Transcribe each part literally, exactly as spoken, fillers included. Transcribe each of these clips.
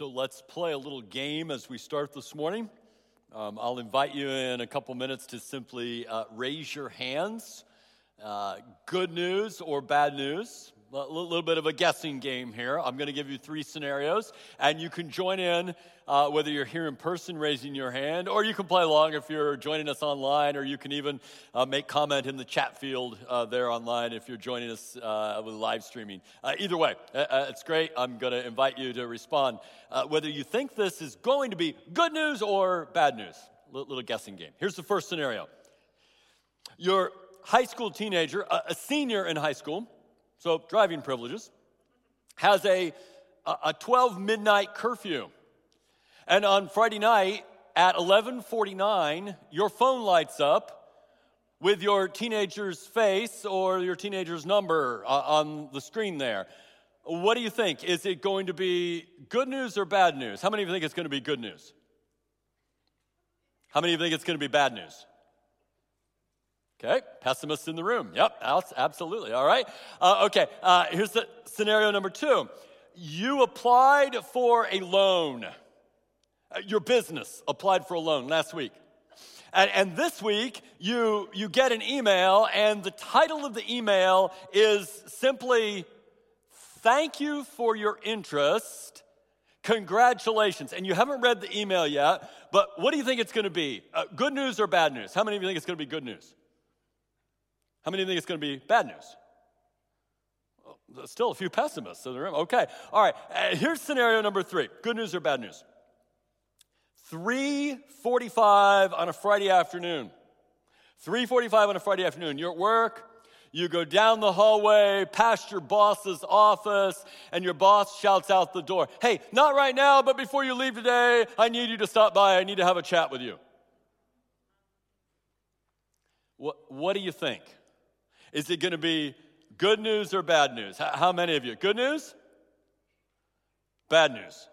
So let's play a little game as we start this morning. Um, I'll invite you in a couple minutes to simply uh, raise your hands. Uh, good news or bad news. A little, little bit of a guessing game here. I'm going to give you three scenarios, and you can join in uh, whether you're here in person raising your hand, or you can play along if you're joining us online, or you can even uh, make comment in the chat field uh, there online if you're joining us uh, with live streaming. Uh, either way, uh, it's great. I'm going to invite you to respond. Uh, whether you think this is going to be good news or bad news. A little, little guessing game. Here's the first scenario. Your high school teenager, a, a senior in high school, so driving privileges, has a, a twelve midnight curfew. And on Friday night at eleven forty-nine, your phone lights up with your teenager's face or your teenager's number on the screen there. What do you think? Is it going to be good news or bad news? How many of you think it's going to be good news? How many of you think it's going to be bad news? Okay, pessimists in the room. Yep, absolutely. All right. Uh, okay, uh, here's the scenario number two. You applied for a loan. Uh, your business applied for a loan last week. And, and this week, you, you get an email, and the title of the email is simply, "Thank you for your interest. Congratulations." And you haven't read the email yet, but what do you think it's going to be? Uh, good news or bad news? How many of you think it's going to be good news? How many of you think it's going to be bad news? Well, there's still a few pessimists in the room. Okay, all right. Uh, here's scenario number three. Good news or bad news? three forty-five on a Friday afternoon. three forty-five on a Friday afternoon. You're at work. You go down the hallway, past your boss's office, and your boss shouts out the door, "Hey, not right now, but before you leave today, I need you to stop by. I need to have a chat with you." What, what do you think? Is it going to be good news or bad news? How many of you? Good news? Bad news?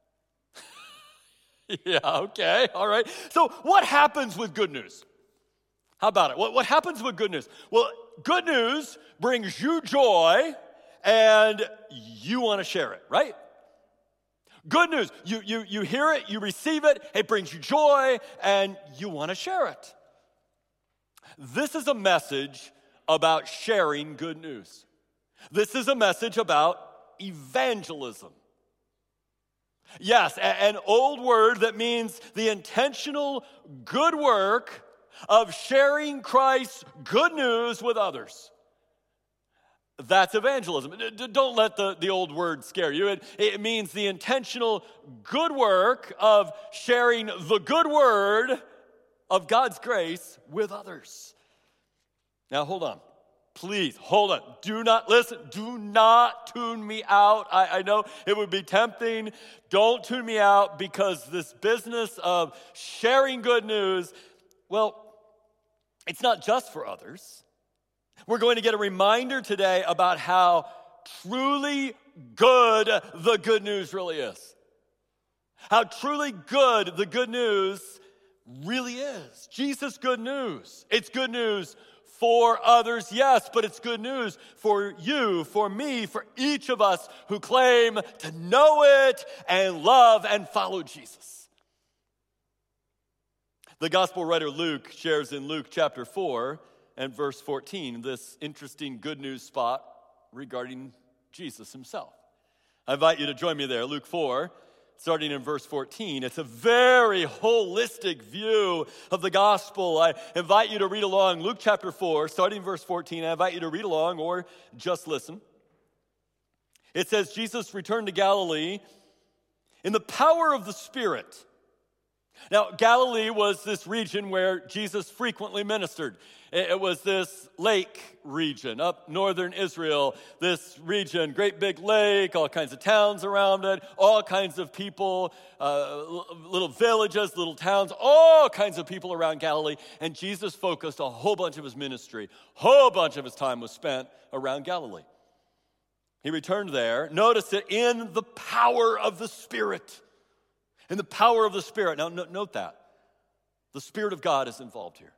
Yeah, okay, all right. So what happens with good news? How about it? What, what happens with good news? Well, good news brings you joy, and you want to share it, right? Good news, you, you, you hear it, you receive it, it brings you joy, and you want to share it. This is a message about sharing good news. This is a message about evangelism. Yes, an old word that means the intentional good work of sharing Christ's good news with others. That's evangelism. Don't let the, the old word scare you. It, it means the intentional good work of sharing the good word of God's grace with others. Now, hold on. Please, hold on. Do not listen. Do not tune me out. I, I know it would be tempting. Don't tune me out, because this business of sharing good news, well, it's not just for others. We're going to get a reminder today about how truly good the good news really is. How truly good the good news really is. Jesus' good news. It's good news for others, yes, but it's good news for you, for me, for each of us who claim to know it and love and follow Jesus. The gospel writer Luke shares in Luke chapter four and verse fourteen this interesting good news spot regarding Jesus himself. I invite you to join me there, Luke four, starting in verse fourteen. It's a very holistic view of the gospel. I invite you to read along. Luke chapter four, starting in verse fourteen. I invite you to read along or just listen. It says, Jesus returned to Galilee in the power of the Spirit. Now, Galilee was this region where Jesus frequently ministered. It was this lake region up northern Israel, this region, great big lake, all kinds of towns around it, all kinds of people, uh, little villages, little towns, all kinds of people around Galilee. And Jesus focused a whole bunch of his ministry, whole bunch of his time was spent around Galilee. He returned there. Notice it, in the power of the Spirit. In the power of the Spirit. Now, note that. The Spirit of God is involved here.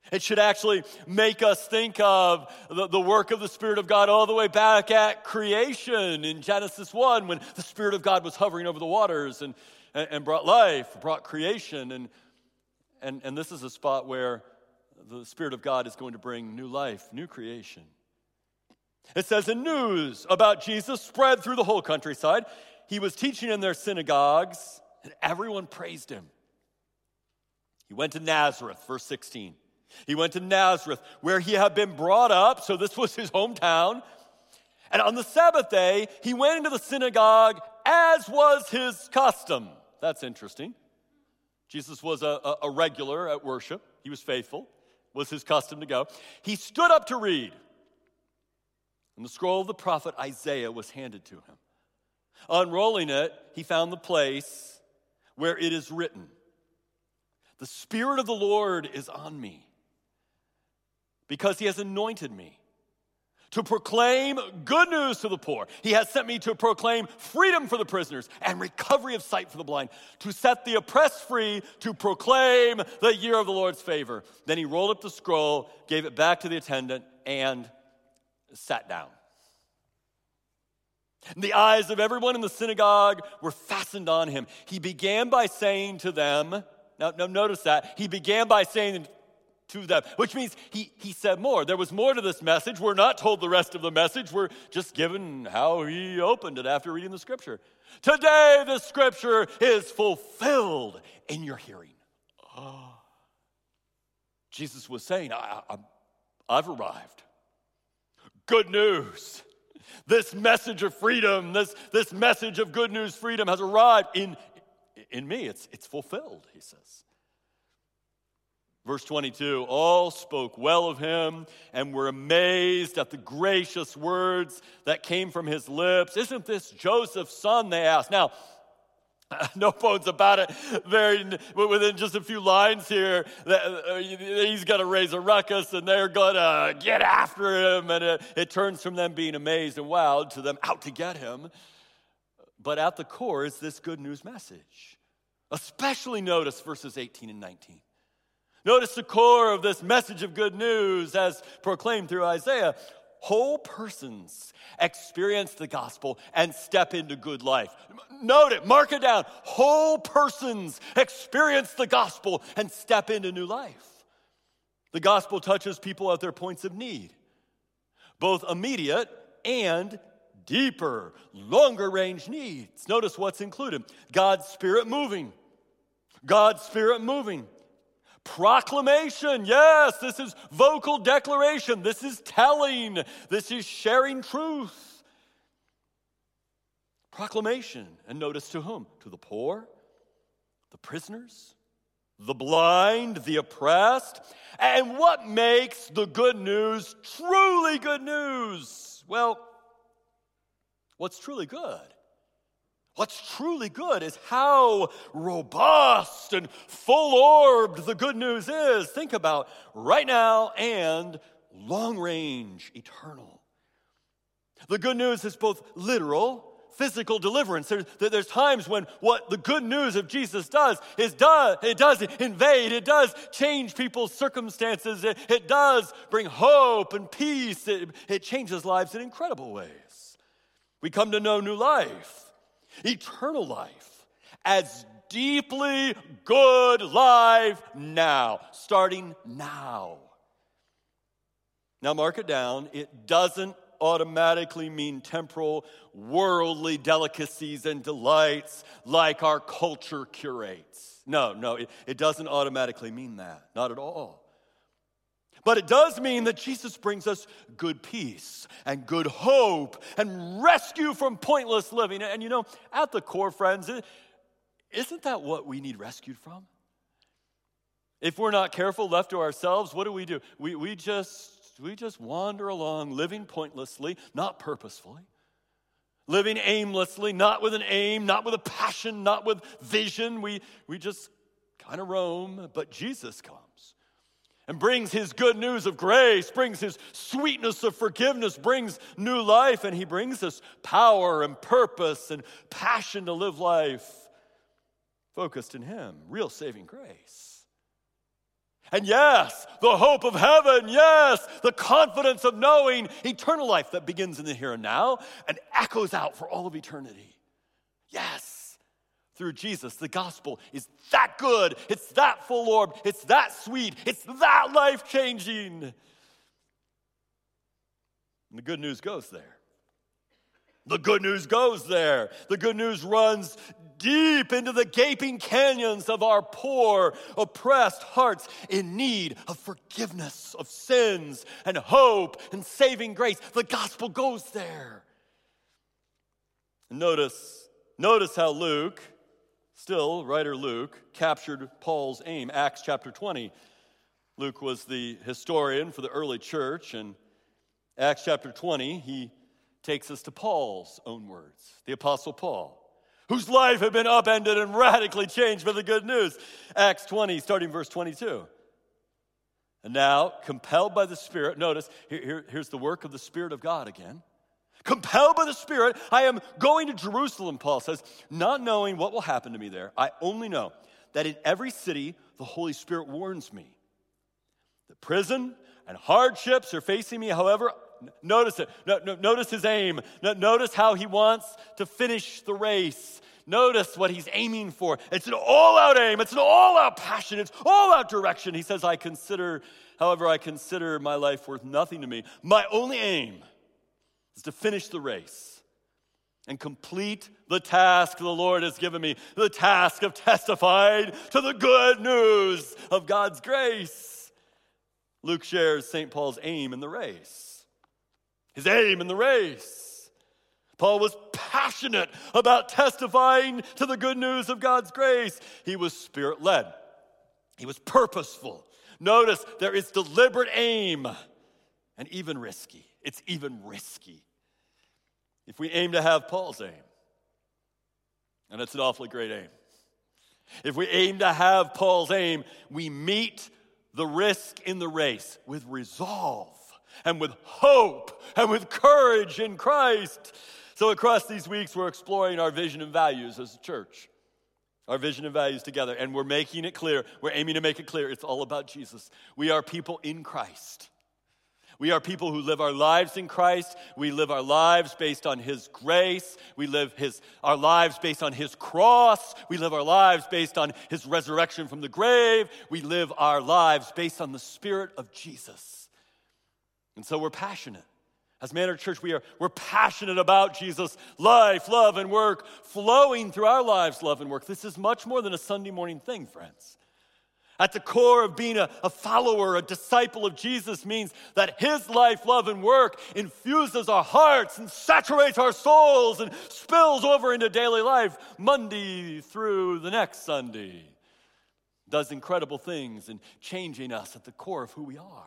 It should actually make us think of the, the work of the Spirit of God all the way back at creation in Genesis one, when the Spirit of God was hovering over the waters and, and, and brought life, brought creation. And, and, and this is a spot where the Spirit of God is going to bring new life, new creation. It says, "And news about Jesus spread through the whole countryside. He was teaching in their synagogues, and everyone praised him. He went to Nazareth," verse sixteen. He went to Nazareth, where he had been brought up, so this was his hometown. "And on the Sabbath day, he went into the synagogue, as was his custom." That's interesting. Jesus was a, a, a regular at worship. He was faithful. It was his custom to go. He stood up to read, and the scroll of the prophet Isaiah was handed to him. Unrolling it, he found the place where it is written, "The Spirit of the Lord is on me, because he has anointed me to proclaim good news to the poor. He has sent me to proclaim freedom for the prisoners and recovery of sight for the blind, to set the oppressed free, to proclaim the year of the Lord's favor." Then he rolled up the scroll, gave it back to the attendant, and sat down. The eyes of everyone in the synagogue were fastened on him. He began by saying to them, now, now notice that, he began by saying to them, which means he, he said more. There was more to this message. We're not told the rest of the message. We're just given how he opened it after reading the scripture. "Today the scripture is fulfilled in your hearing." Oh. Jesus was saying, I, I, I've arrived. Good news. This message of freedom, this, this message of good news freedom has arrived in, in me. It's, it's fulfilled, he says. Verse twenty-two, all spoke well of him and were amazed at the gracious words that came from his lips. "Isn't this Joseph's son?" they asked. Now, no bones about it. Very, within just a few lines here, he's going to raise a ruckus, and they're going to get after him. And it, it turns from them being amazed and wowed to them out to get him. But at the core is this good news message. Especially notice verses eighteen and nineteen. Notice the core of this message of good news as proclaimed through Isaiah. Whole persons experience the gospel and step into good life. Note it, mark it down. Whole persons experience the gospel and step into new life. The gospel touches people at their points of need, both immediate and deeper, longer range needs. Notice what's included. God's Spirit moving. God's Spirit moving. Proclamation, yes, this is vocal declaration. This is telling. This is sharing truth. Proclamation, and notice to whom? To the poor, the prisoners, the blind, the oppressed. And what makes the good news truly good news? Well, what's truly good? What's truly good is how robust and full-orbed the good news is. Think about right now and long range, eternal. The good news is both literal, physical deliverance. There, there's times when what the good news of Jesus does is does it does invade, it does change people's circumstances, it, it does bring hope and peace, it, it changes lives in incredible ways. We come to know new life. Eternal life, as deeply good life now, starting now. Now mark it down, it doesn't automatically mean temporal, worldly delicacies and delights like our culture curates. No, no, it, it doesn't automatically mean that, not at all. But it does mean that Jesus brings us good peace and good hope and rescue from pointless living. And you know, at the core, friends, isn't that what we need rescued from? If we're not careful, left to ourselves, what do we do? We, we, just, we just wander along, living pointlessly, not purposefully. Living aimlessly, not with an aim, not with a passion, not with vision. We, we just kind of roam, but Jesus comes and brings his good news of grace, brings his sweetness of forgiveness, brings new life, and he brings us power and purpose and passion to live life focused in him, real saving grace. And yes, the hope of heaven, yes, the confidence of knowing eternal life that begins in the here and now and echoes out for all of eternity. Yes, through Jesus, the gospel is that good, it's that full-orbed, it's that sweet, it's that life-changing. And the good news goes there. The good news goes there. The good news runs deep into the gaping canyons of our poor, oppressed hearts in need of forgiveness of sins and hope and saving grace. The gospel goes there. Notice, notice how Luke, still writer Luke, captured Paul's aim. Acts chapter twenty. Luke was the historian for the early church, and Acts chapter twenty, he takes us to Paul's own words, the Apostle Paul, whose life had been upended and radically changed by the good news. Acts twenty, starting verse twenty-two. And now, compelled by the Spirit, notice, here, here, here's the work of the Spirit of God again. Compelled by the Spirit, I am going to Jerusalem, Paul says, not knowing what will happen to me there. I only know that in every city the Holy Spirit warns me. The prison and hardships are facing me, however, notice it. No, no, notice his aim. No, notice how he wants to finish the race. Notice what he's aiming for. It's an all-out aim. It's an all-out passion. It's all-out direction. He says, I consider, however, I consider my life worth nothing to me. My only aim is to finish the race and complete the task the Lord has given me, the task of testifying to the good news of God's grace. Luke shares Saint Paul's aim in the race. His aim in the race. Paul was passionate about testifying to the good news of God's grace. He was Spirit-led. He was purposeful. Notice there is deliberate aim and even risky. It's even risky. If we aim to have Paul's aim, and it's an awfully great aim. If we aim to have Paul's aim, we meet the risk in the race with resolve and with hope and with courage in Christ. So across these weeks, we're exploring our vision and values as a church. Our vision and values together. And we're making it clear. We're aiming to make it clear. It's all about Jesus. We are people in Christ. We are people who live our lives in Christ. We live our lives based on His grace. We live his, our lives based on His cross. We live our lives based on His resurrection from the grave. We live our lives based on the Spirit of Jesus. And so we're passionate. As Manor Church, we are, we're passionate about Jesus' life, love, and work flowing through our lives, love, and work. This is much more than a Sunday morning thing, friends. At the core of being a, a follower, a disciple of Jesus means that His life, love, and work infuses our hearts and saturates our souls and spills over into daily life, Monday through the next Sunday. Does incredible things in changing us at the core of who we are.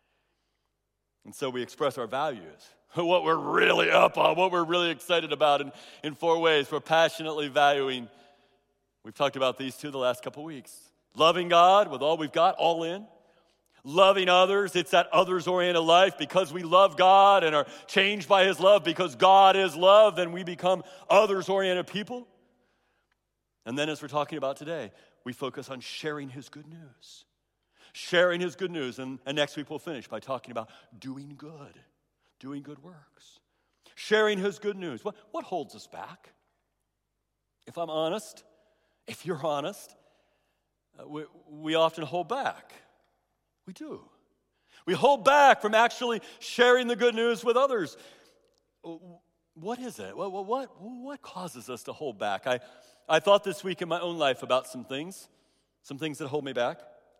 And so we express our values, what we're really up on, what we're really excited about in, in four ways. We're passionately valuing, we've talked about these two the last couple weeks. Loving God with all we've got, all in. Loving others, it's that others-oriented life. Because we love God and are changed by His love, because God is love, then we become others-oriented people. And then as we're talking about today, we focus on sharing His good news. Sharing His good news. And, and next week we'll finish by talking about doing good, doing good works. Sharing His good news. What, what holds us back? If I'm honest, if you're honest, uh, we, we often hold back. We do. We hold back from actually sharing the good news with others. What is it? What, what, what causes us to hold back? I, I thought this week in my own life about some things, some things that hold me back.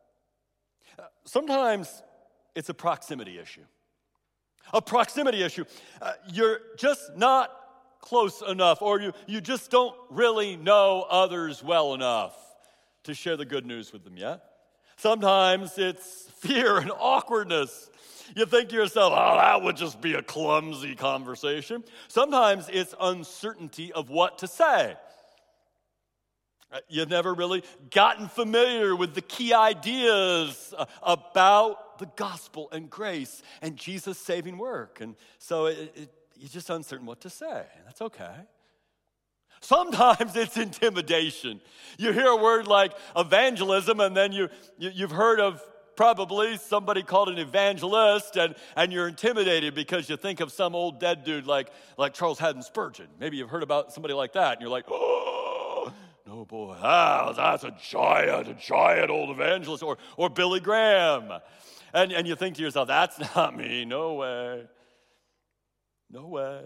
Sometimes it's a proximity issue. A proximity issue. Uh, you're just not close enough, or you, you just don't really know others well enough to share the good news with them yet. Sometimes it's fear and awkwardness. You think to yourself, oh, that would just be a clumsy conversation. Sometimes it's uncertainty of what to say. You've never really gotten familiar with the key ideas about the gospel and grace and Jesus' saving work. And so it, it, you're just uncertain what to say. That's okay. Sometimes it's intimidation. You hear a word like evangelism, and then you, you, you've heard of probably somebody called an evangelist, and, and you're intimidated because you think of some old dead dude like, like Charles Haddon Spurgeon. Maybe you've heard about somebody like that, and you're like, oh, no boy, ah, that's a giant, a giant old evangelist, or, or Billy Graham. And, and you think to yourself, that's not me, no way, no way.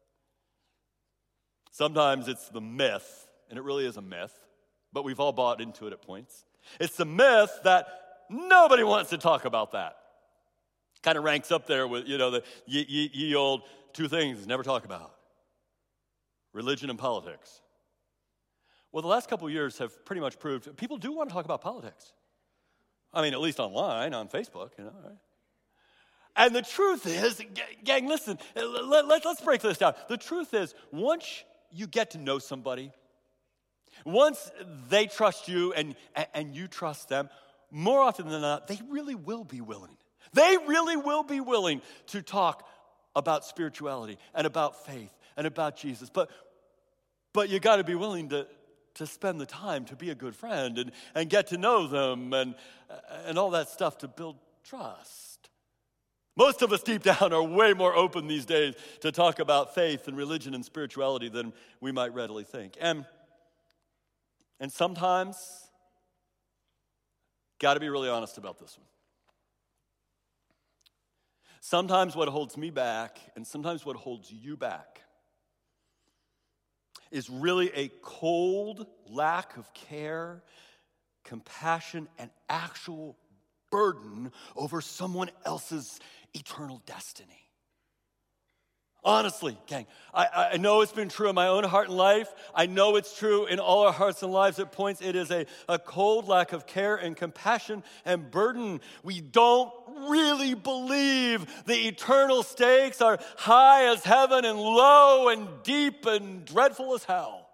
Sometimes it's the myth, and it really is a myth, but we've all bought into it at points. It's the myth that nobody wants to talk about that. Kind of ranks up there with, you know, the ye, ye, ye old two things never talk about. Religion and politics. Well, the last couple of years have pretty much proved people do want to talk about politics. I mean, at least online, on Facebook, you know, right? And the truth is, gang, listen, let, let, let's break this down. The truth is, once you get to know somebody, once they trust you and, and you trust them, more often than not, they really will be willing. They really will be willing to talk about spirituality and about faith and about Jesus. But, but you got to be willing to, to spend the time to be a good friend and, and get to know them and, and all that stuff to build trust. Most of us deep down are way more open these days to talk about faith and religion and spirituality than we might readily think. And, and sometimes, got to be really honest about this one. Sometimes what holds me back and sometimes what holds you back is really a cold lack of care, compassion, and actual burden over someone else's eternal destiny. Honestly, gang, I, I know it's been true in my own heart and life. I know it's true in all our hearts and lives at points. It is a, a cold lack of care and compassion and burden. We don't really believe the eternal stakes are high as heaven and low and deep and dreadful as hell.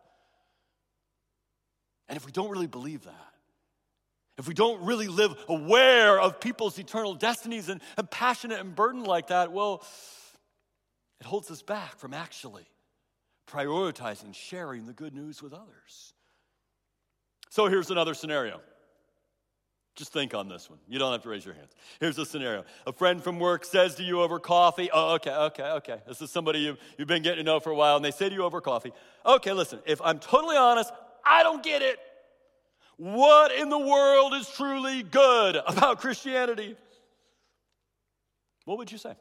And if we don't really believe that, if we don't really live aware of people's eternal destinies and, and passionate and burdened like that, well, it holds us back from actually prioritizing sharing the good news with others. So here's another scenario. Just think on this one. You don't have to raise your hands. Here's a scenario. A friend from work says to you over coffee, oh, okay, okay, okay. This is somebody you've, you've been getting to know for a while, and they say to you over coffee, okay, listen, if I'm totally honest, I don't get it. What in the world is truly good about Christianity? What would you say?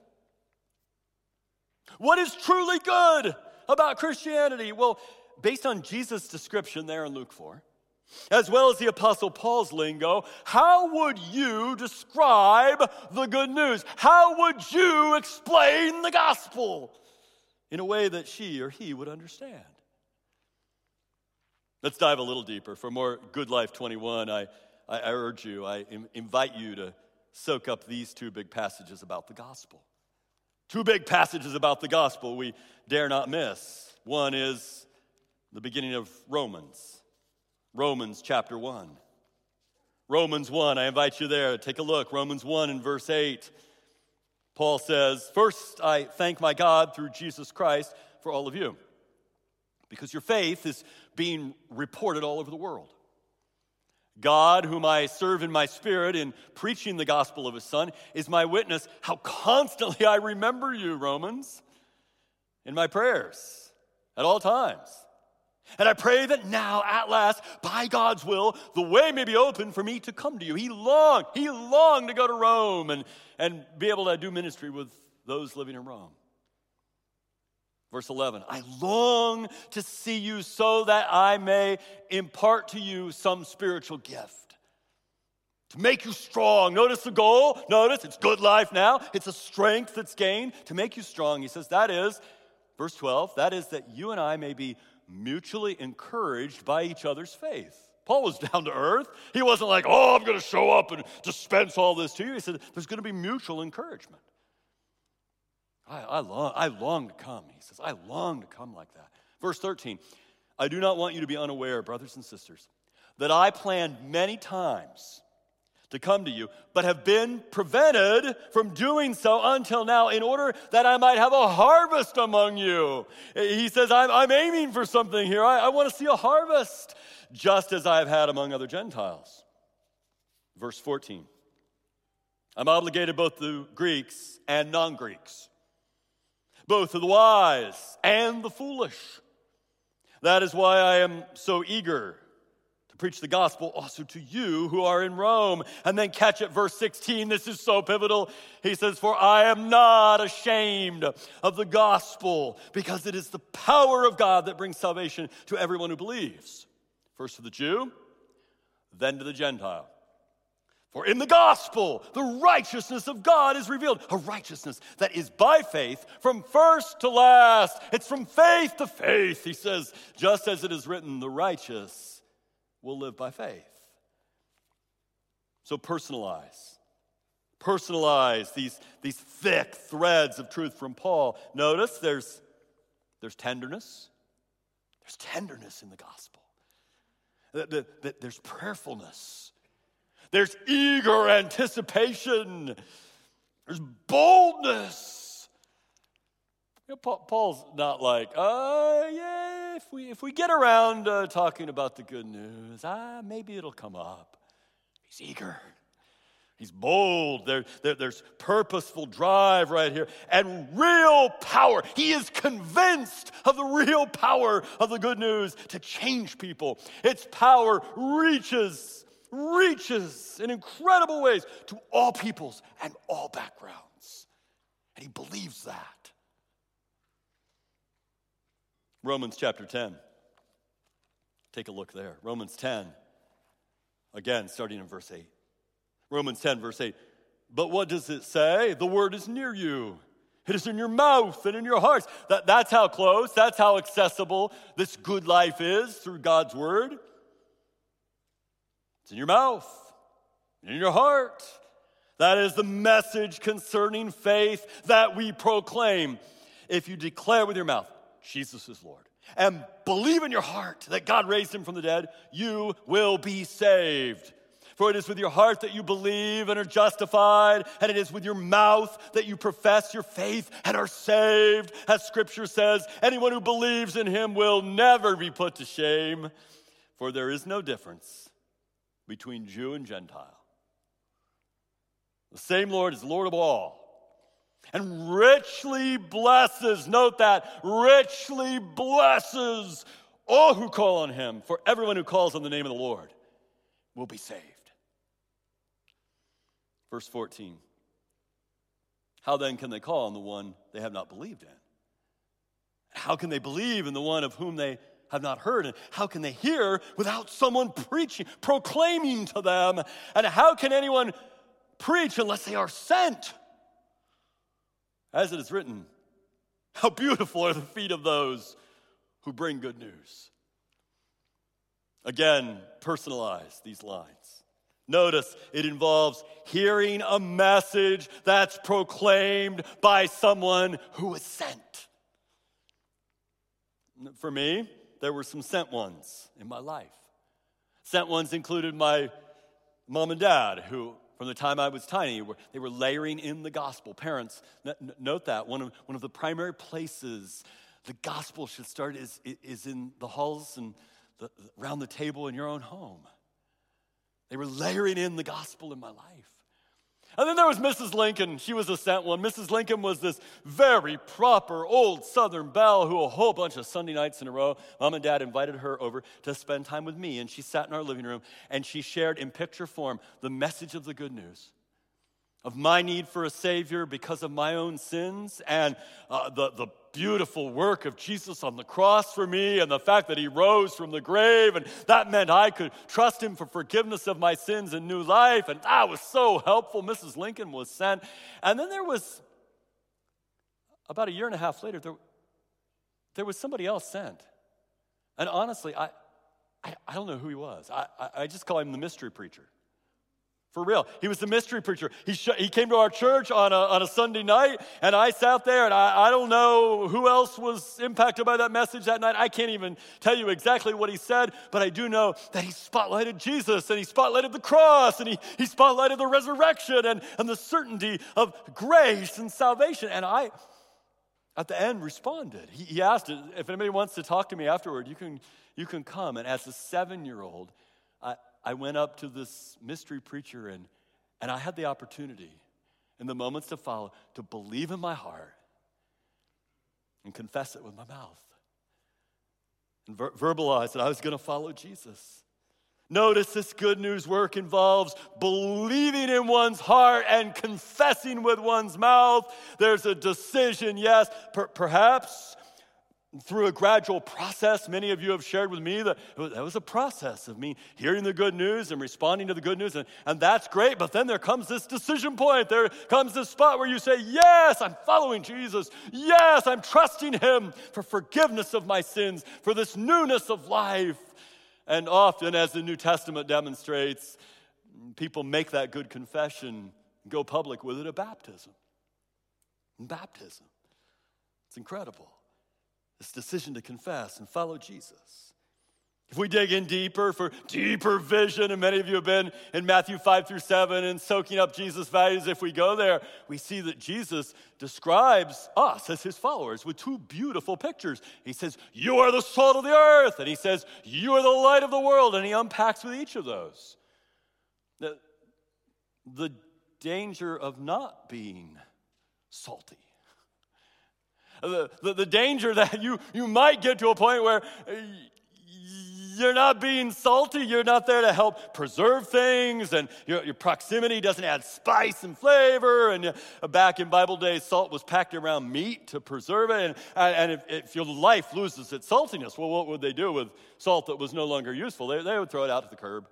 What is truly good about Christianity? Well, based on Jesus' description there in Luke four, as well as the Apostle Paul's lingo, how would you describe the good news? How would you explain the gospel in a way that she or he would understand? Let's dive a little deeper. For more Good Life twenty-one, I, I, I urge you, I im- invite you to soak up these two big passages about the gospel. Two big passages about the gospel we dare not miss. One is the beginning of Romans. Romans chapter one. Romans one, I invite you there. Take a look. Romans one and verse eight. Paul says, "First I thank my God through Jesus Christ for all of you, because your faith is being reported all over the world. God, whom I serve in my spirit in preaching the gospel of his Son, is my witness how constantly I remember you, Romans, in my prayers at all times. And I pray that now, at last, by God's will, the way may be open for me to come to you." He longed, he longed to go to Rome and, and be able to do ministry with those living in Rome. Verse eleven, "I long to see you so that I may impart to you some spiritual gift, to make you strong." Notice the goal. Notice it's good life now. It's a strength that's gained to make you strong. He says that is, verse twelve, that is that you and I may be mutually encouraged by each other's faith. Paul was down to earth. He wasn't like, oh, I'm going to show up and dispense all this to you. He said there's going to be mutual encouragement. I, I, long, I long to come. He says, I long to come like that. Verse thirteen, "I do not want you to be unaware, brothers and sisters, that I planned many times to come to you, but have been prevented from doing so until now, in order that I might have a harvest among you." He says, I'm, I'm aiming for something here. I, I want to see a harvest, just as I have had among other Gentiles. Verse fourteen, I'm obligated both to Greeks and non-Greeks, both to the wise and the foolish. That is why I am so eager to preach the gospel also to you who are in Rome. And then catch it, verse sixteen. This is so pivotal. He says, for I am not ashamed of the gospel, because it is the power of God that brings salvation to everyone who believes. First to the Jew, then to the Gentile. For in the gospel, the righteousness of God is revealed. A righteousness that is by faith from first to last. It's from faith to faith. He says, just as it is written, the righteous will live by faith. So personalize. Personalize these, these thick threads of truth from Paul. Notice there's, there's tenderness. There's tenderness in the gospel. There's prayerfulness. There's eager anticipation. There's boldness. You know, Paul's not like, uh, yeah, if we if we get around uh, talking about the good news, ah, maybe it'll come up. He's eager. He's bold. There, there, there's purposeful drive right here. And real power. He is convinced of the real power of the good news to change people. Its power reaches reaches in incredible ways to all peoples and all backgrounds. And he believes that. Romans chapter ten. Take a look there. Romans ten. Again, starting in verse eight. Romans ten, verse eight. But what does it say? The word is near you. It is in your mouth and in your hearts. That, that's how close, that's how accessible this good life is through God's word. It's in your mouth, in your heart. That is the message concerning faith that we proclaim. If you declare with your mouth, Jesus is Lord, and believe in your heart that God raised him from the dead, you will be saved. For it is with your heart that you believe and are justified, and it is with your mouth that you profess your faith and are saved. As Scripture says, anyone who believes in him will never be put to shame, for there is no difference between Jew and Gentile. The same Lord is Lord of all, and richly blesses, note that, richly blesses all who call on him. For everyone who calls on the name of the Lord will be saved. Verse fourteen. How then can they call on the one they have not believed in? How can they believe in the one of whom they have not heard? And how can they hear without someone preaching, proclaiming to them? And how can anyone preach unless they are sent? As it is written, how beautiful are the feet of those who bring good news. Again, personalize these lines. Notice it involves hearing a message that's proclaimed by someone who is sent. For me, there were some sent ones in my life. Sent ones included my mom and dad, who from the time I was tiny, they were layering in the gospel. Parents, note that. One of, one of the primary places the gospel should start is, is in the halls and the, around the table in your own home. They were layering in the gospel in my life. And then there was Missus Lincoln. She was a sent one. Missus Lincoln was this very proper old Southern belle who a whole bunch of Sunday nights in a row, Mom and Dad invited her over to spend time with me. And she sat in our living room and she shared in picture form the message of the good news of my need for a Savior because of my own sins, and uh, the, the beautiful work of Jesus on the cross for me, and the fact that he rose from the grave, and that meant I could trust him for forgiveness of my sins and new life, and that was so helpful. Missus Lincoln was sent. And then there was, about a year and a half later, there, there was somebody else sent. And honestly, I, I, I don't know who he was. I, I, I just call him the mystery preacher. For real. He was the mystery preacher. He sh- he came to our church on a, on a Sunday night, and I sat there, and I, I don't know who else was impacted by that message that night. I can't even tell you exactly what he said, but I do know that he spotlighted Jesus, and he spotlighted the cross, and he, he spotlighted the resurrection, and, and the certainty of grace and salvation. And I, at the end, responded. He, he asked, if anybody wants to talk to me afterward, you can, you can come. And as a seven-year-old, I I went up to this mystery preacher, and, and I had the opportunity in the moments to follow, to believe in my heart and confess it with my mouth and ver- verbalize that I was going to follow Jesus. Notice this good news work involves believing in one's heart and confessing with one's mouth. There's a decision, yes, per- perhaps through a gradual process. Many of you have shared with me that it was, that was a process of me hearing the good news and responding to the good news, and, and that's great, but then there comes this decision point. There comes this spot where you say, yes, I'm following Jesus. Yes, I'm trusting him for forgiveness of my sins, for this newness of life. And often, as the New Testament demonstrates, people make that good confession, go public with it at baptism. In baptism. It's incredible. This decision to confess and follow Jesus. If we dig in deeper for deeper vision, and many of you have been in Matthew five through seven and soaking up Jesus' values, if we go there, we see that Jesus describes us as his followers with two beautiful pictures. He says, you are the salt of the earth, and he says, you are the light of the world, and he unpacks with each of those the, the danger of not being salty. The, the, the danger that you, you might get to a point where you're not being salty. You're not there to help preserve things, and your, your proximity doesn't add spice and flavor. And uh, back in Bible days, salt was packed around meat to preserve it. And, and if, if your life loses its saltiness, well, what would they do with salt that was no longer useful? They, they would throw it out to the curb.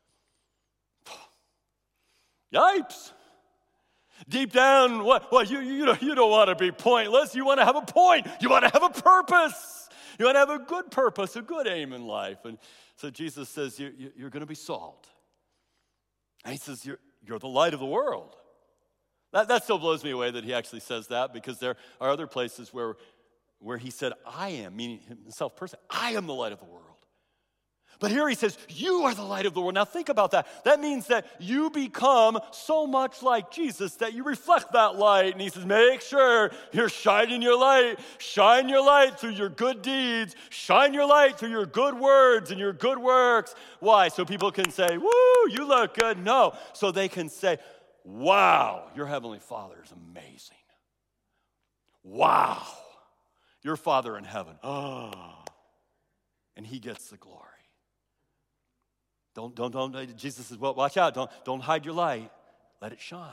Yipes. Deep down, what, what you, you, don't, you don't want to be pointless. You want to have a point. You want to have a purpose. You want to have a good purpose, a good aim in life. And so Jesus says, you, you, you're going to be salt. And he says, you're, you're the light of the world. That, that still blows me away that he actually says that, because there are other places where, where he said, I am, meaning himself personally, I am the light of the world. But here he says, you are the light of the world. Now think about that. That means that you become so much like Jesus that you reflect that light. And he says, make sure you're shining your light. Shine your light through your good deeds. Shine your light through your good words and your good works. Why? So people can say, woo, you look good. No. So they can say, wow, your Heavenly Father is amazing. Wow, your Father in heaven. Oh, and he gets the glory. Don't, don't, don't, Jesus says, well, watch out. Don't, don't hide your light. Let it shine.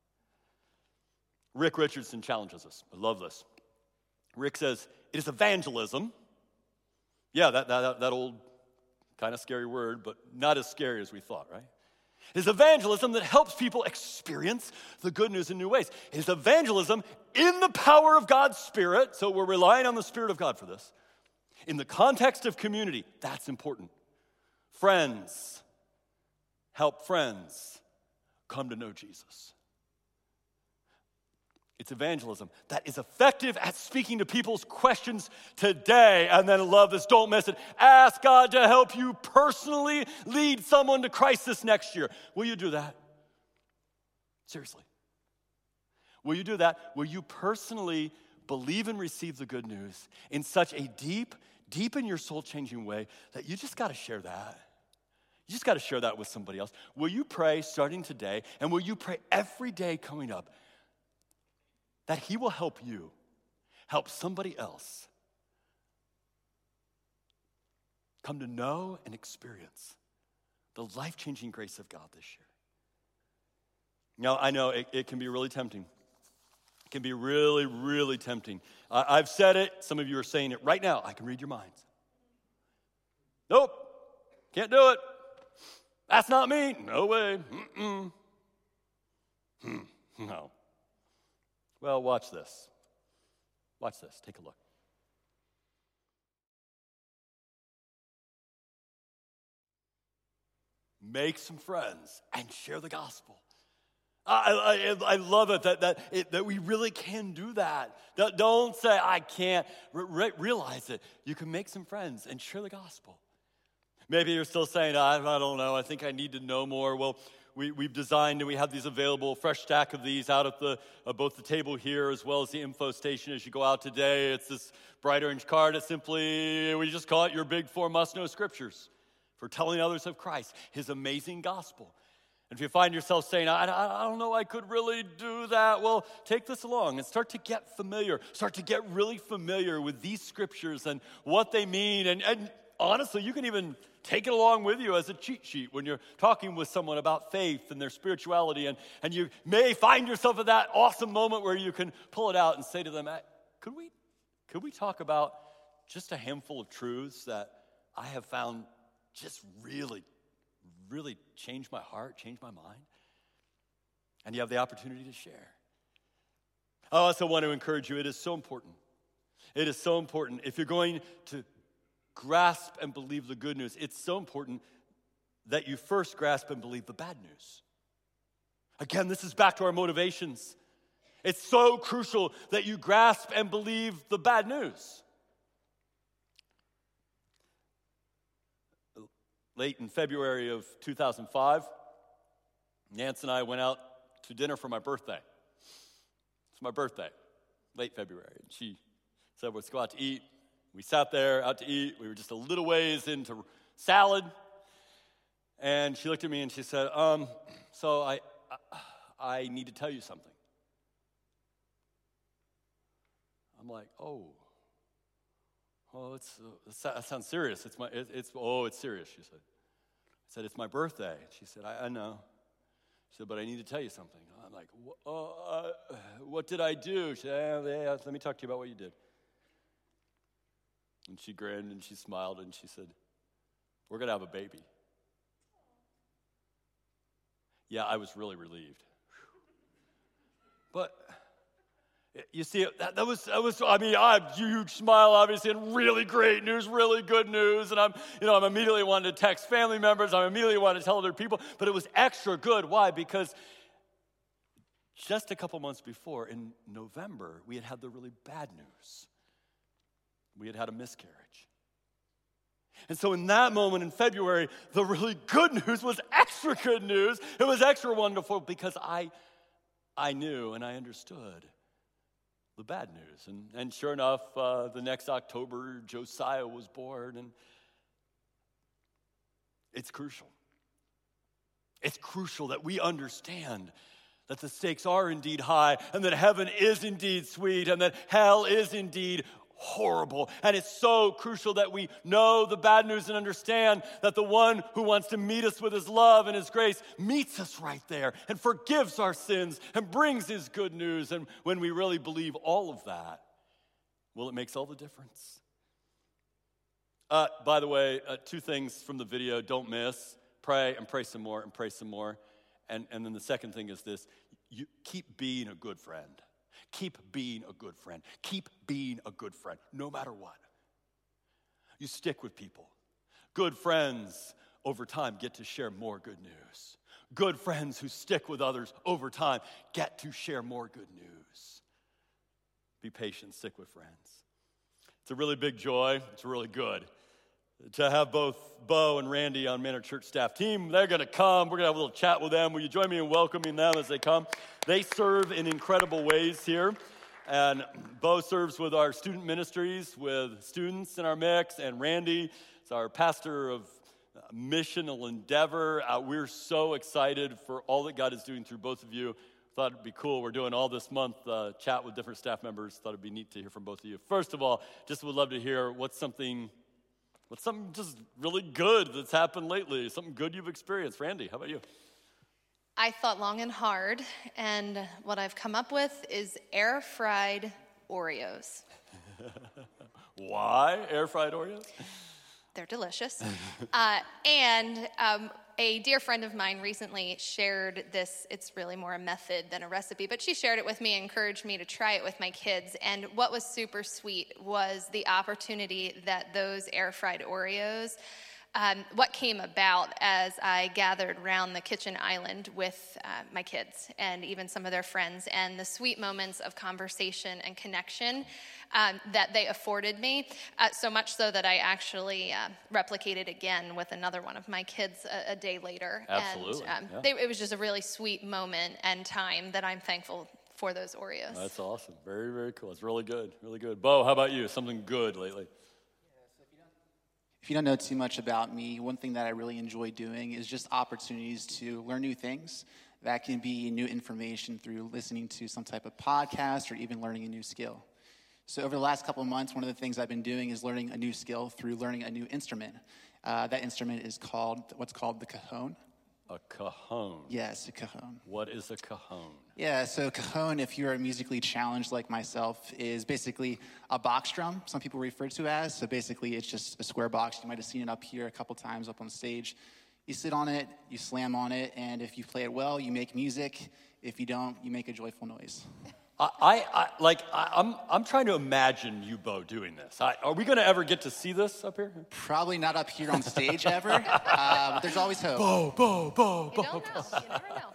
Rick Richardson challenges us. I love this. Rick says, it is evangelism. Yeah, that, that, that old kind of scary word, but not as scary as we thought, right? It is evangelism that helps people experience the good news in new ways. It is evangelism in the power of God's Spirit, so we're relying on the Spirit of God for this. In the context of community, that's important. Friends, help friends come to know Jesus. It's evangelism that is effective at speaking to people's questions today. And then I love this, don't miss it. Ask God to help you personally lead someone to Christ this next year. Will you do that? Seriously. Will you do that? Will you personally believe and receive the good news in such a deep, deep in your soul-changing way that you just got to share that? You just got to share that with somebody else. Will you pray starting today, and will you pray every day coming up that he will help you help somebody else come to know and experience the life-changing grace of God this year? Now, I know it, it can be really tempting. It can be really, really tempting. Uh, I've said it. Some of you are saying it right now. I can read your minds. Nope, can't do it. That's not me. No way. Mm-mm. Hmm. No. Well, watch this. Watch this. Take a look. Make some friends and share the gospel. I, I, I love it that, that, it that we really can do that. Don't say, I can't. Re- realize it. You can make some friends and share the gospel. Maybe you're still saying, I, I don't know, I think I need to know more. Well, we, we've designed and we have these available, fresh stack of these out at the uh, both the table here as well as the info station as you go out today. It's this bright orange card. It's simply, we just call it your big four must-know scriptures for telling others of Christ, his amazing gospel. And if you find yourself saying, I, I, I don't know, I could really do that, well, take this along and start to get familiar. Start to get really familiar with these scriptures and what they mean. And, and honestly, you can even take it along with you as a cheat sheet when you're talking with someone about faith and their spirituality. And, and you may find yourself at that awesome moment where you can pull it out and say to them, could we, could we talk about just a handful of truths that I have found just really really changed my heart, changed my mind? And you have the opportunity to share. I also want to encourage you, it is so important. It is so important. If you're going to grasp and believe the good news, it's so important that you first grasp and believe the bad news. Again, this is back to our motivations. It's so crucial that you grasp and believe the bad news. Late in February of two thousand five, Nance and I went out to dinner for my birthday. It's my birthday, late February. And she said, let's go out to eat. We sat there out to eat. We were just a little ways into salad. And she looked at me and she said, um, so I, I, I need to tell you something. I'm like, oh. Oh, it's, uh, that sounds serious. It's my, it, it's, oh, it's serious, she said. I said, it's my birthday. She said, I, I know. She said, but I need to tell you something. I'm like, oh, uh, what did I do? She said, yeah, yeah, let me talk to you about what you did. And she grinned and she smiled and she said, we're going to have a baby. Yeah, I was really relieved. But you see, that, that was, that was, I mean, I have a huge smile, obviously, and really great news, really good news. And I'm, you know, I'm immediately wanting to text family members. I'm immediately wanting to tell other people. But it was extra good. Why? Because just a couple months before, in November, we had had the really bad news. We had had a miscarriage. And so in that moment in February, the really good news was extra good news. It was extra wonderful because I, I knew and I understood the bad news. And, and sure enough, uh, the next October, Josiah was born. And it's crucial. It's crucial that we understand that the stakes are indeed high and that heaven is indeed sweet and that hell is indeed horrible. And it's so crucial that we know the bad news and understand that the one who wants to meet us with his love and his grace meets us right there and forgives our sins and brings his good news. And when we really believe all of that, well, it makes all the difference. Uh, by the way, uh, two things from the video don't miss. Pray and pray some more and pray some more. And, and then the second thing is this. You keep being a good friend. Keep being a good friend. Keep being a good friend, no matter what. You stick with people. Good friends over time get to share more good news. Good friends who stick with others over time get to share more good news. Be patient, stick with friends. It's a really big joy. It's really good to have both Bo and Randy on Manor Church staff team. They're going to come. We're going to have a little chat with them. Will you join me in welcoming them as they come? They serve in incredible ways here. And Bo serves with our student ministries, with students in our mix. And Randy is our pastor of missional endeavor. Uh, we're so excited for all that God is doing through both of you. Thought it'd be cool. We're doing all this month, uh, chat with different staff members. Thought it'd be neat to hear from both of you. First of all, just would love to hear what's something... What's something just really good that's happened lately? Something good you've experienced. Randy, how about you? I thought long and hard, and what I've come up with is air-fried Oreos. Why air-fried Oreos? They're delicious. uh, and um, a dear friend of mine recently shared this. It's really more a method than a recipe, but she shared it with me and encouraged me to try it with my kids. And what was super sweet was the opportunity that those air-fried Oreos, um, what came about as I gathered around the kitchen island with uh, my kids and even some of their friends, and the sweet moments of conversation and connection Um, that they afforded me, uh, so much so that I actually uh, replicated again with another one of my kids a, a day later. Absolutely. And um, yeah. they, it was just a really sweet moment and time that I'm thankful for those Oreos. That's awesome. Very, very cool. It's really good. Really good. Bo, how about you? Something good lately? If you don't know too much about me, one thing that I really enjoy doing is just opportunities to learn new things. That can be new information through listening to some type of podcast or even learning a new skill. So over the last couple of months, one of the things I've been doing is learning a new skill through learning a new instrument. Uh, that instrument is called what's called the cajon. A cajon. Yes, a cajon. What is a cajon? Yeah, so cajon, if you're musically challenged like myself, is basically a box drum, some people refer to it as. So basically, it's just a square box. You might have seen it up here a couple times up on stage. You sit on it, you slam on it, and if you play it well, you make music. If you don't, you make a joyful noise. I, I, I like, I, I'm, I'm trying to imagine you, Bo, doing this. I, are we going to ever get to see this up here? Probably not up here on stage ever, uh, but there's always hope. Bo, Bo, Bo, You Bo. don't know. You never know.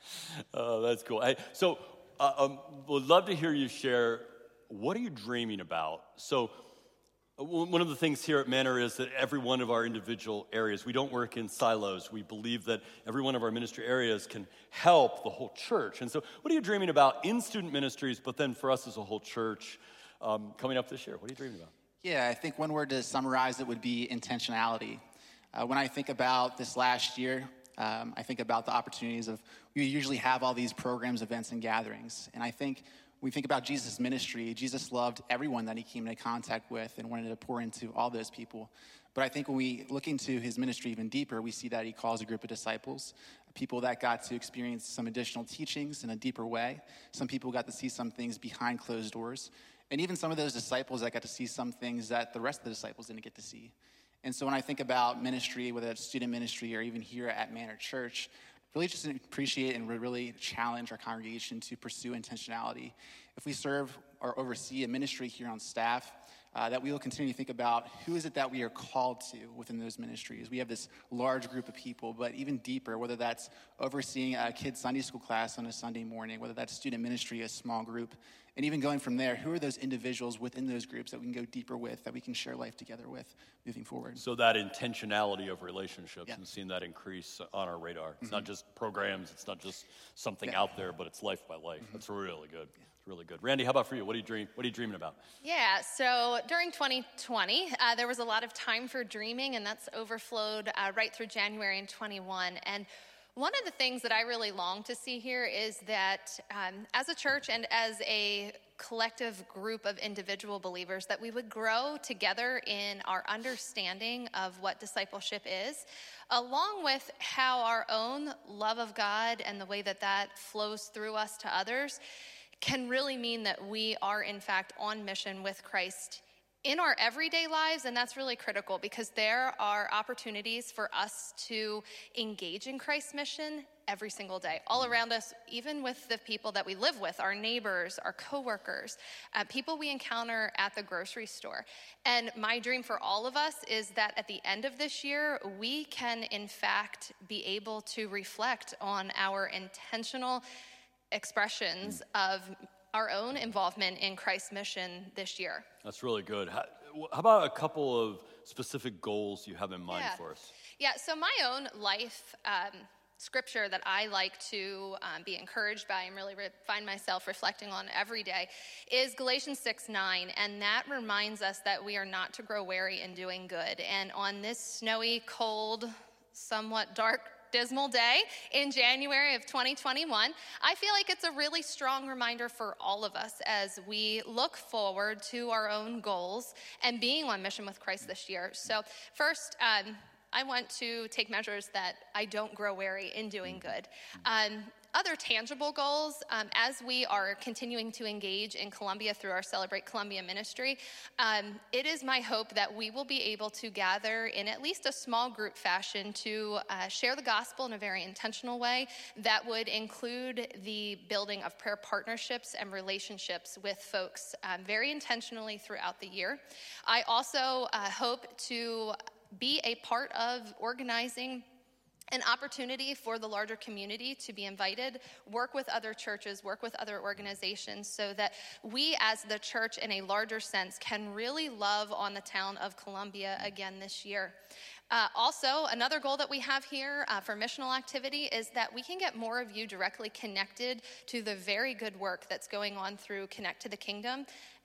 Oh, that's cool. Hey, so, uh, um, would love to hear you share. What are you dreaming about? So, uh, one of the things here at Manor is that every one of our individual areas, we don't work in silos. We believe that every one of our ministry areas can help the whole church. And so, what are you dreaming about in student ministries, but then for us as a whole church um, coming up this year? What are you dreaming about? Yeah, I think one word to summarize it would be intentionality. Uh, when I think about this last year, um, I think about the opportunities of, we usually have all these programs, events, and gatherings. And I think when we think about Jesus' ministry, Jesus loved everyone that he came into contact with and wanted to pour into all those people. But I think when we look into his ministry even deeper, we see that he calls a group of disciples, people that got to experience some additional teachings in a deeper way. Some people got to see some things behind closed doors. And even some of those disciples that got to see some things that the rest of the disciples didn't get to see. And so when I think about ministry, whether it's student ministry or even here at Manor Church, really just appreciate and really challenge our congregation to pursue intentionality. If we serve or oversee a ministry here on staff, uh, that we will continue to think about who is it that we are called to within those ministries. We have this large group of people, but even deeper, whether that's overseeing a kid's Sunday school class on a Sunday morning, whether that's student ministry, a small group, and even going from there, who are those individuals within those groups that we can go deeper with, that we can share life together with moving forward? So that intentionality of relationships Yeah. and seeing that increase on our radar. It's Mm-hmm. not just programs, it's not just something Yeah. out there, but it's life by life. That's really good. It's really good. Randy, how about for you? What are you dream? What are you dreaming about? Yeah, so during twenty twenty, uh, there was a lot of time for dreaming, and that's overflowed uh, right through January and twenty-one. And one of the things that I really long to see here is that um, as a church and as a collective group of individual believers, that we would grow together in our understanding of what discipleship is, along with how our own love of God and the way that that flows through us to others can really mean that we are in fact on mission with Christ in our everyday lives. And that's really critical because there are opportunities for us to engage in Christ's mission every single day, all around us, even with the people that we live with, our neighbors, our coworkers, uh, people we encounter at the grocery store. And my dream for all of us is that at the end of this year, we can in fact be able to reflect on our intentional expressions of our own involvement in Christ's mission this year. That's really good. How, how about a couple of specific goals you have in mind Yeah. for us? Yeah, so my own life um, scripture that I like to um, be encouraged by and really re- find myself reflecting on every day is Galatians six nine, and that reminds us that we are not to grow weary in doing good. And on this snowy, cold, somewhat dark, dismal day in January of twenty twenty-one, I feel like it's a really strong reminder for all of us as we look forward to our own goals and being on mission with Christ this year. So first, um, I want to take measures that I don't grow weary in doing good. Um, other tangible goals, um, as we are continuing to engage in Columbia through our Celebrate Columbia ministry, um, it is my hope that we will be able to gather in at least a small group fashion to uh, share the gospel in a very intentional way that would include the building of prayer partnerships and relationships with folks um, very intentionally throughout the year. I also uh, hope to be a part of organizing an opportunity for the larger community to be invited, work with other churches, work with other organizations so that we as the church in a larger sense can really love on the town of Columbia again this year. Uh, also, another goal that we have here uh, for missional activity is that we can get more of you directly connected to the very good work that's going on through Connect to the Kingdom.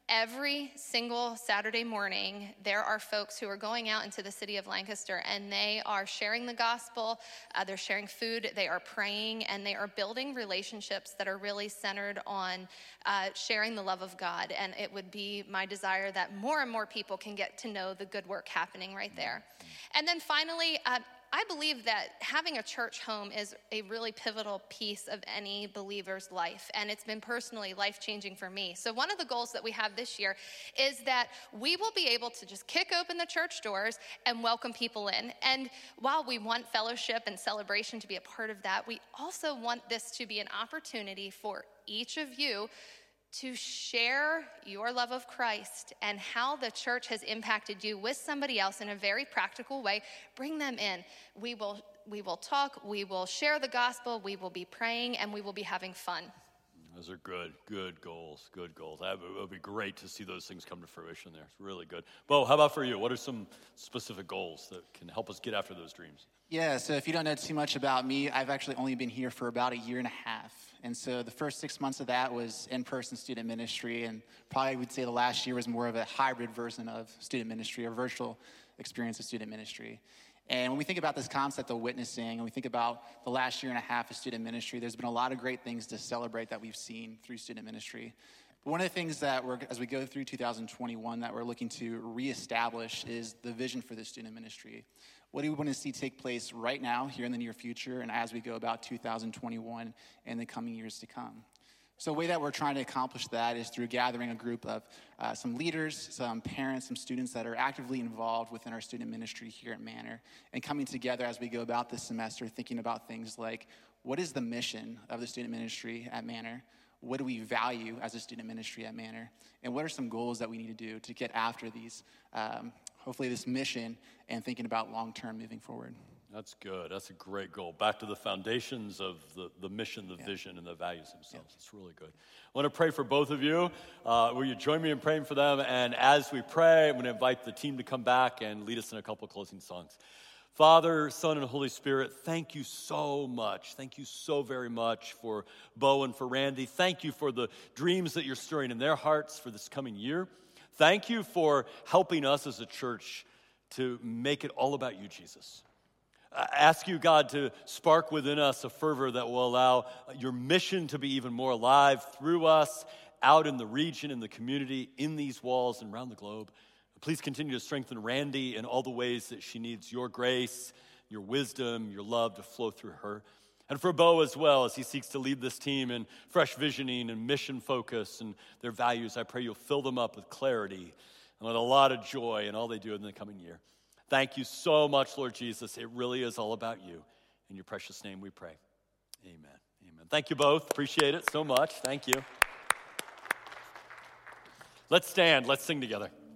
Every single Saturday morning, there are folks who are going out into the city of Lancaster, and they are sharing the gospel, uh, they're sharing food, they are praying, and they are building relationships that are really centered on uh, sharing the love of God. And it would be my desire that more and more people can get to know the good work happening right there. And then finally, uh, I believe that having a church home is a really pivotal piece of any believer's life, and it's been personally life-changing for me. So one of the goals that we have this year is that we will be able to just kick open the church doors and welcome people in. And while we want fellowship and celebration to be a part of that, we also want this to be an opportunity for each of you to share your love of Christ and how the church has impacted you with somebody else in a very practical way. Bring them in. We will we will talk, we will share the gospel, we will be praying, and we will be having fun. Those are good, good goals, good goals. It would be great to see those things come to fruition there. It's really good. Bo, how about for you? What are some specific goals that can help us get after those dreams? Yeah, so if you don't know too much about me, I've actually only been here for about a year and a half. And so the first six months of that was in-person student ministry, and probably would say the last year was more of a hybrid version of student ministry, or virtual experience of student ministry. And when we think about this concept of witnessing, and we think about the last year and a half of student ministry, there's been a lot of great things to celebrate that we've seen through student ministry. But one of the things that we're, as we go through two thousand twenty-one, that we're looking to reestablish is the vision for the student ministry. What do we want to see take place right now, here in the near future, and as we go about two thousand twenty-one and the coming years to come? So the way that we're trying to accomplish that is through gathering a group of uh, some leaders, some parents, some students that are actively involved within our student ministry here at Manor, and coming together as we go about this semester, thinking about things like, what is the mission of the student ministry at Manor? What do we value as a student ministry at Manor? And what are some goals that we need to do to get after these, um, hopefully this mission, and thinking about long-term moving forward? That's good. That's a great goal. Back to the foundations of the, the mission, the yeah. vision, and the values themselves. Yeah. It's really good. I want to pray for both of you. Uh, will you join me in praying for them? And as we pray, I'm going to invite the team to come back and lead us in a couple closing songs. Father, Son, and Holy Spirit, thank you so much. Thank you so very much for Bo and for Randy. Thank you for the dreams that you're stirring in their hearts for this coming year. Thank you for helping us as a church to make it all about you, Jesus. I ask you, God, to spark within us a fervor that will allow your mission to be even more alive through us, out in the region, in the community, in these walls, and around the globe. Please continue to strengthen Randy in all the ways that she needs your grace, your wisdom, your love to flow through her. And for Bo as well, as he seeks to lead this team in fresh visioning and mission focus and their values, I pray you'll fill them up with clarity and with a lot of joy in all they do in the coming year. Thank you so much, Lord Jesus. It really is all about you. In your precious name we pray. Amen. Amen. Thank you both. Appreciate it so much. Thank you. Let's stand. Let's sing together.